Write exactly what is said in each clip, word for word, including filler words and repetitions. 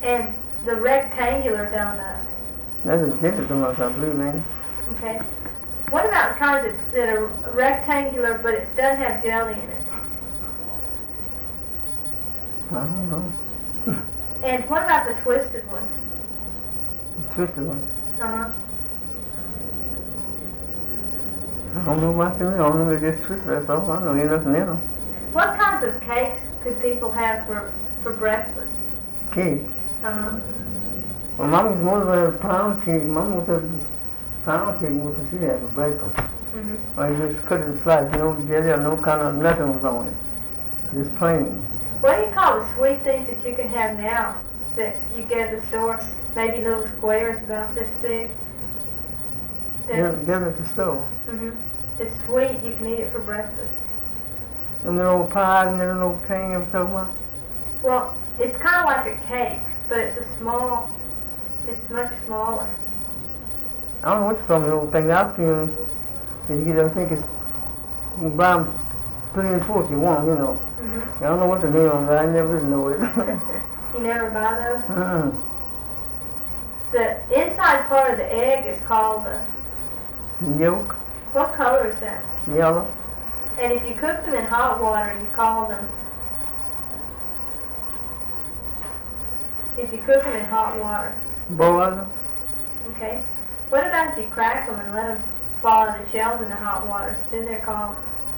And the rectangular donut. That's a jelly donut, I believe, man. Okay. What about the kinds that, that are rectangular but it doesn't have jelly in it? I don't know. And what about the twisted ones? The twisted one. Uh-huh. I don't know what's in it. I don't know if they just twisted. That's all I know. Ain't nothing in them. What kinds of cakes could people have for, for breakfast? Cake. Uh-huh. Well, Mama was one of the pound cake. Mama was a pound cake what she had for breakfast. Mm-hmm. I just cut it and slice. No jelly or no kind of nothing was on it. Just plain. What do you call the sweet things that you can have now that you get at the store? Maybe little squares about this big. Yeah, get it at the store. Mm-hmm. It's sweet. You can eat it for breakfast. And little pies and little pan and so much. Well, it's kind of like a cake, but it's a small. It's much smaller. I don't know what you call the little things. I've seen. If you get, I think it's you can buy them three and four if you want, you know. Mm-hmm. I don't know what the name of it. I never did know it. You never buy those? Mm-mm. The inside part of the egg is called the... Yolk. What color is that? Yellow. And if you cook them in hot water, you call them... If you cook them in hot water. Boil them. Okay. What about if you crack them and let them fall out of the shells in the hot water? Then they're called...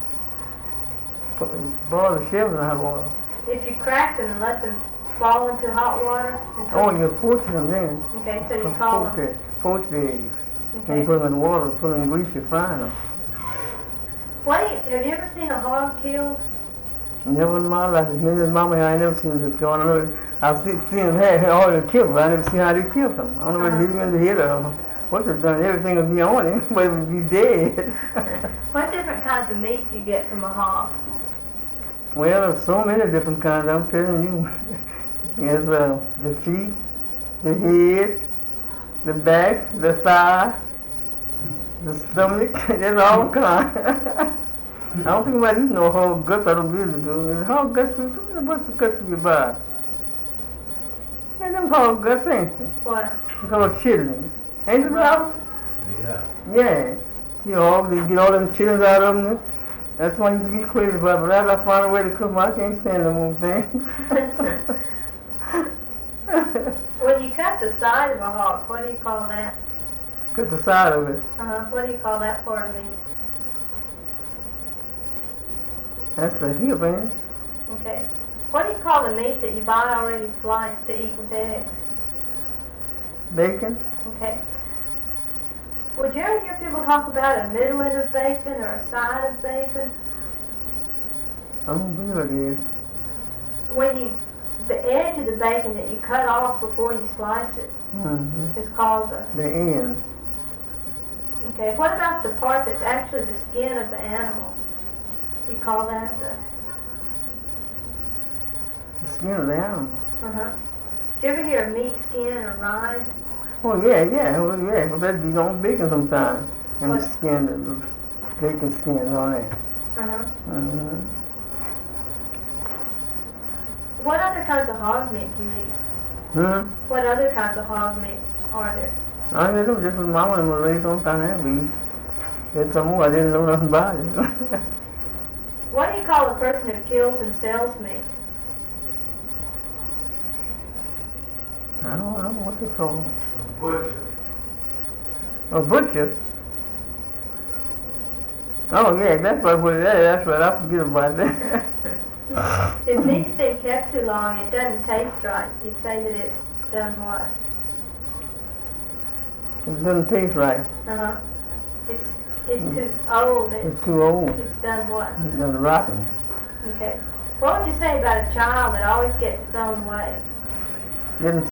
Boil the shells in hot water. If you crack them and let them fall into hot water... And Oh, you're poaching them then. Okay, so you call poach them... The, poach the eggs. Okay. And you put them in water, put them in grease, you frying them. What do you, have you ever seen a hog killed? Never in my life. As many as Mama here, I ain't never seen them kill. I don't know. I've seen, seen them have all them killed, but I never seen how they killed them. I don't know whether they hit him in the head or what they've done. Everything would be on him, but it would be dead. What different kinds of meat do you get from a hog? Well, there's so many different kinds, I'm telling you. There's uh, the feet, the head, the back, the thigh, the stomach, there's all kinds. I don't think about eating no whole guts, I don't really do. Whole guts, what's the guts you buy? Yeah, them whole guts, ain't they? What? They're called chitlins. Ain't they, Ralph? Yeah. Yeah. See, all, they get all them chitlins out of them. That's why I used to be crazy about it, but after I found a way to cook them, I can't stand them old things. When you cut the side of a hog, what do you call that? Cut the side of it. Uh-huh. What do you call that part of meat? That's the hip, ain't it? Okay. What do you call the meat that you buy already sliced to eat with eggs? Bacon? Okay. Would you ever hear people talk about a middling of bacon or a side of bacon? I don't believe it is. When you, the edge of the bacon that you cut off before you slice it Mm-hmm. is called the... The end. Okay. What about the part that's actually the skin of the animal? You call that the... The skin of the animal. Uh-huh. Did you ever hear of meat skin or rind? Oh, yeah, yeah, well, yeah. Well, that'd be on bacon sometimes. And What? the skin, the bacon skin and all that. Uh-huh. Mm-hmm. What other kinds of hog meat do you eat? Hmm? What other kinds of hog meat are there? I didn't know, just when Mama and was raised on kind of beef. There's some more, I didn't know nothing about it. What do you call a person who kills and sells meat? I don't know what they call them. Butcher. A butcher? Oh, yeah, that's right, what it is. That's right, I forget about that. If meat's been kept too long, it doesn't taste right. You'd say that it's done what? It doesn't taste right. Uh-huh. It's it's too old. It, It's too old. it's done what? It's done rotten. Okay. What would you say about a child that always gets its own way? Didn't